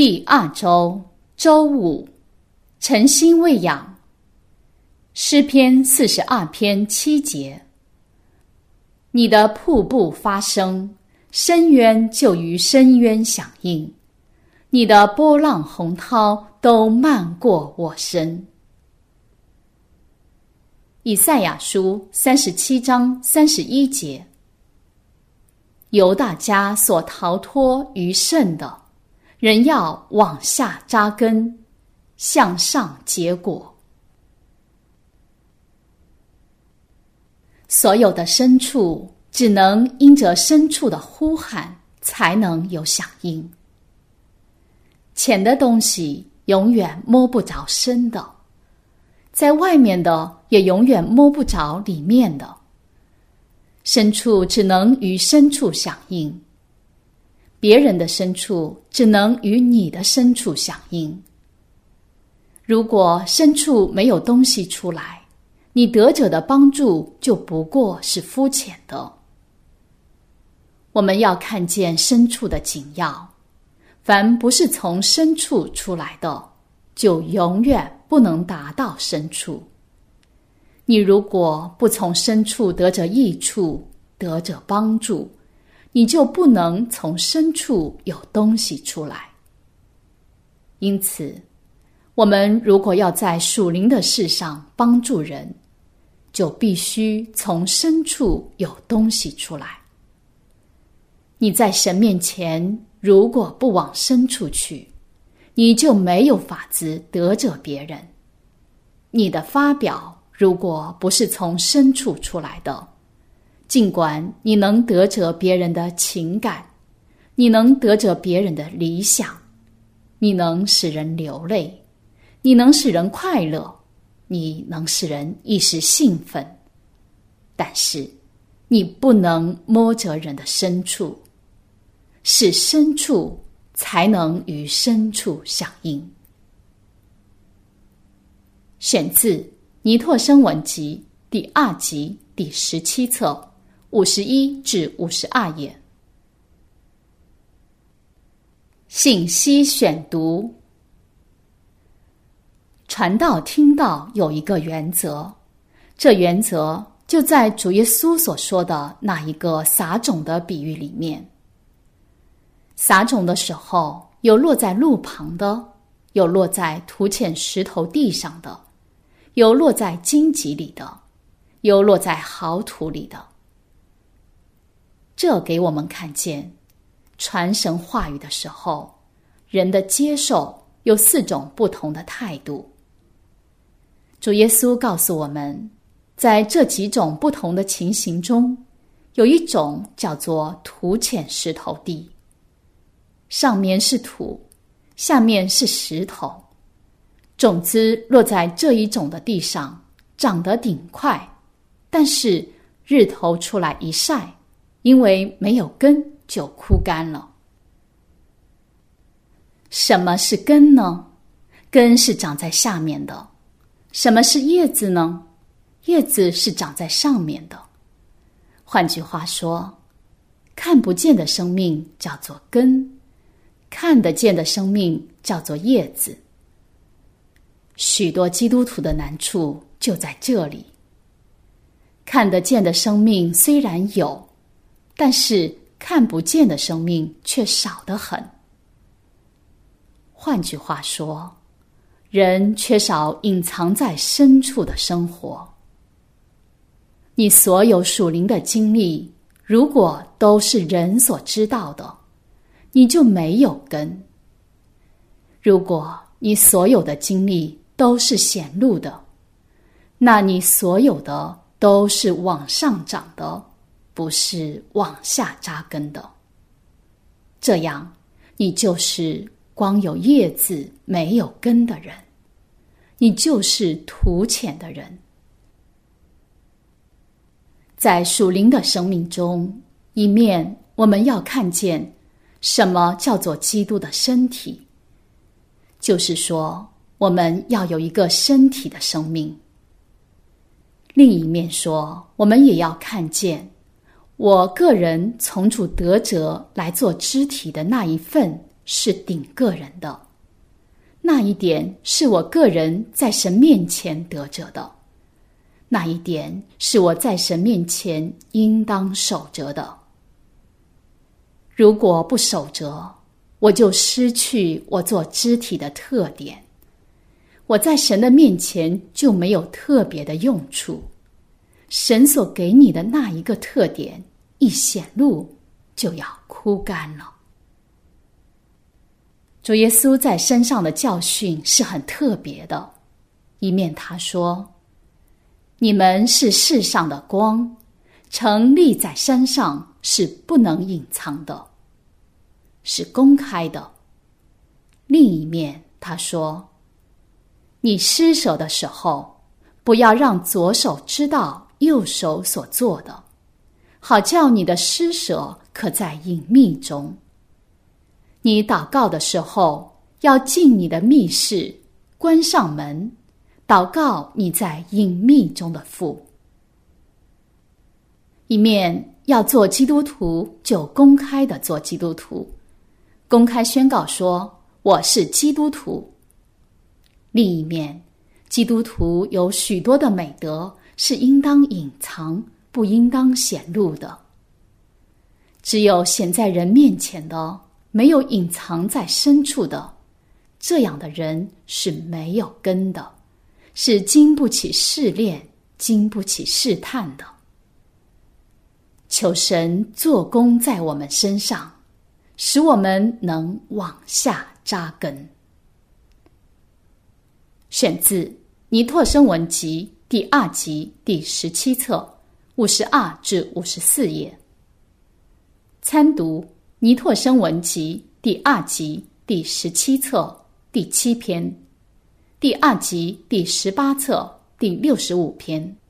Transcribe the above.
第2周周五，诚心喂养。诗篇42篇7节，你的瀑布发声，深渊就于深渊响应，你的波浪洪涛都漫过我身。以赛亚书37章31节，犹大家所逃脱余剩的，人要往下扎根，向上结果。所有的牲畜只能因着牲畜的呼喊才能有响应。浅的东西永远摸不着深的，在外面的也永远摸不着里面的。牲畜只能与牲畜响应，别人的牲畜只能与你的牲畜响应。如果牲畜没有东西出来，你得者的帮助就不过是肤浅的。我们要看见牲畜的紧要，凡不是从牲畜出来的，就永远不能达到牲畜。你如果不从牲畜得着益处，得着帮助，你就不能从牲畜有东西出来。因此，我们如果要在属灵的事上帮助人，就必须从牲畜有东西出来。你在神面前如果不往深处去，你就没有法子得着别人。你的发表如果不是从深处出来的，尽管你能得着别人的情感，你能得着别人的理想，你能使人流泪，你能使人快乐，你能使人一时兴奋，但是你不能摸着人的深处，使深处才能与深处响应。选自尼拓生文集第2集第17册51至52页。信息选读。传道听道有一个原则，这原则就在主耶稣所说的那一个撒种的比喻里面。撒种的时候，有落在路旁的，有落在土浅石头地上的，有落在荆棘里的，有落在好土里的。这给我们看见，传神话语的时候，人的接受有4种不同的态度。主耶稣告诉我们，在这几种不同的情形中，有一种叫做土浅石头地，上面是土，下面是石头。种子落在这一种的地上，长得顶快，但是日头出来一晒，因为没有根就枯干了。什么是根呢？根是长在下面的。什么是叶子呢？叶子是长在上面的。换句话说，看不见的生命叫做根，看得见的生命叫做叶子。许多基督徒的难处就在这里。看得见的生命虽然有，但是看不见的生命却少得很。换句话说，人缺少隐藏在深处的生活。你所有属灵的经历，如果都是人所知道的，你就没有根。如果你所有的经历都是显露的，那你所有的都是往上长的，不是往下扎根的。这样，你就是光有叶子没有根的人，你就是土浅的人。在属灵的生命中，一面我们要看见什么叫做基督的身体，就是说我们要有一个身体的生命。另一面说，我们也要看见我个人从主得着来做肢体的那一份是顶个人的，那一点是我个人在神面前得着的，那一点是我在神面前应当守着的。如果不守着，我就失去我做肢体的特点，我在神的面前就没有特别的用处。神所给你的那一个特点一显露，就要枯干了。主耶稣在身上的教训是很特别的，一面他说，你们是世上的光，城立在山上是不能隐藏的，是公开的。另一面他说，你施舍的时候，不要让左手知道右手所做的，好叫你的施舍可在隐秘中。你祷告的时候，要进你的密室，关上门，祷告你在隐秘中的父。一面要做基督徒，就公开的做基督徒，公开宣告说我是基督徒。另一面，基督徒有许多的美德是应当隐藏，不应当显露的。只有显在人面前的，没有隐藏在深处的，这样的人是没有根的，是经不起试炼，经不起试探的。求神做工在我们身上，使我们能往下扎根。选自尼拓生文集第2集第17册52至54页。参读尼拓生文集第2集第17册第7篇，第2集第18册第65篇。